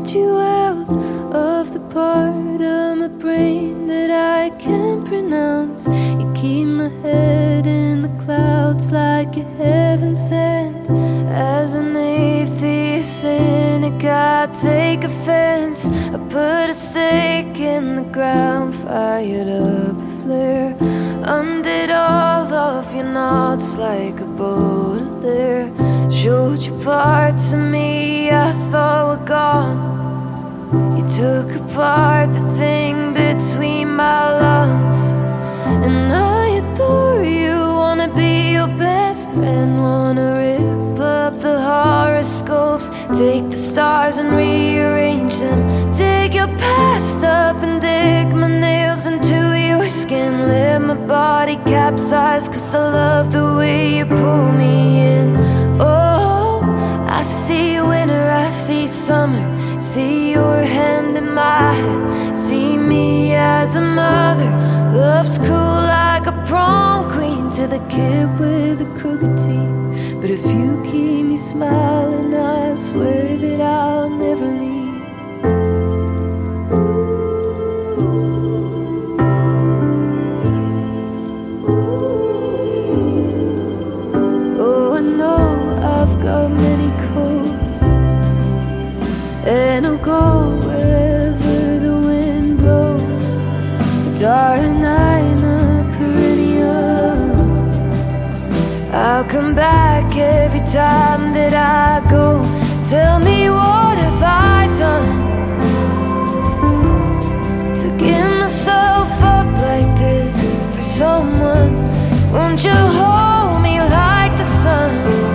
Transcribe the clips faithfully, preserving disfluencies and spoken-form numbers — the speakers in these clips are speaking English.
get you out of the part of my brain that I can't pronounce. You keep my head in the clouds like you're heaven sent. As an atheist cynic, I take offense. I put a stake in the ground, fired up a flare, undid all of your knots like a Baudelaire. Showed you parts of me I thought were gone. You took apart the thing between my lungs. And I adore you, wanna be your best friend, wanna rip up the horoscopes, take the stars and rearrange them, dig your past up and dig my nails into your skin. Let my body capsize, cause I love the way you pull me in. Oh, I see winter, I see summer, see your hand in my hand, see me as a mother. Love's cruel like a prom queen to the kid with the crooked teeth. But if you keep me smiling, I swear that I'll never leave. Oh, I know I've got many coats, and I'll go wherever the wind blows. But darling, I'm a perennial. I'll come back every time that I go. Tell me, what have I done to give myself up like this for someone? Won't you hold me like the sun?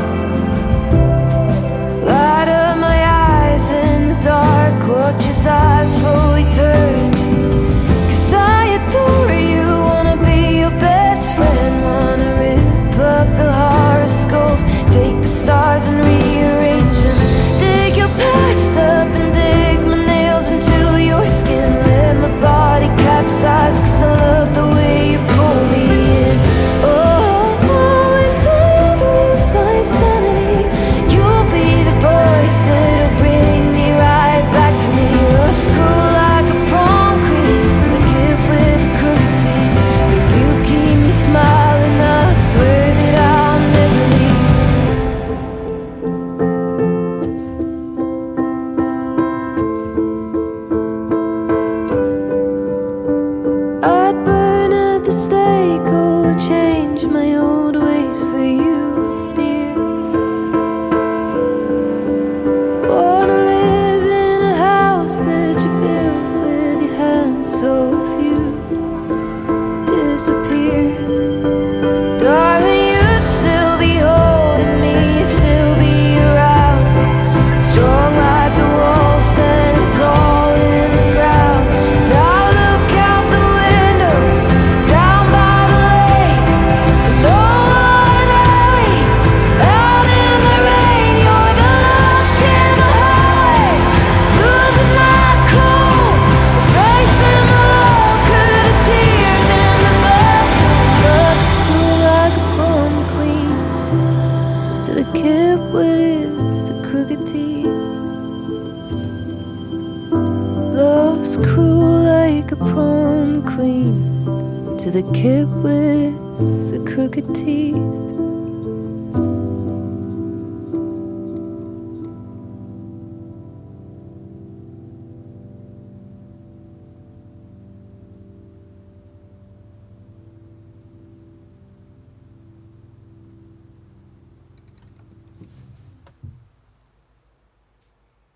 Light up my eyes in the dark, watch as I slowly turn. Cause I adore you, wanna be your best friend, wanna rip up the horoscopes, take the stars and rearrange them, dig your past up and dig my nails into your skin. Let my body capsize, cause I love the way you pull me in. Oh, oh, if I ever lose my sanity, you'll be the voice that'll bring me right back to me. Love's cruel like a prom queen to the kid with the crooked teeth. But if you keep me smiling, I swear that I'll never leave. I'd burn at the stake or change my old ways for you, dear. Wanna live in a house that you built with your hands, so if you disappear, darling, you'd still be holding me, you'd still be around, strong like the wall, standing tall in the ground. Now I look out the window, down by the lake, an old alley, out in the rain. You're the luck in the highway, losing my cool, facing the look of the tears in the bathroom. Love's cruel like a prom queen to the kid with the crooked teeth. Love's cruel like a prom queen to the kid with the crooked teeth.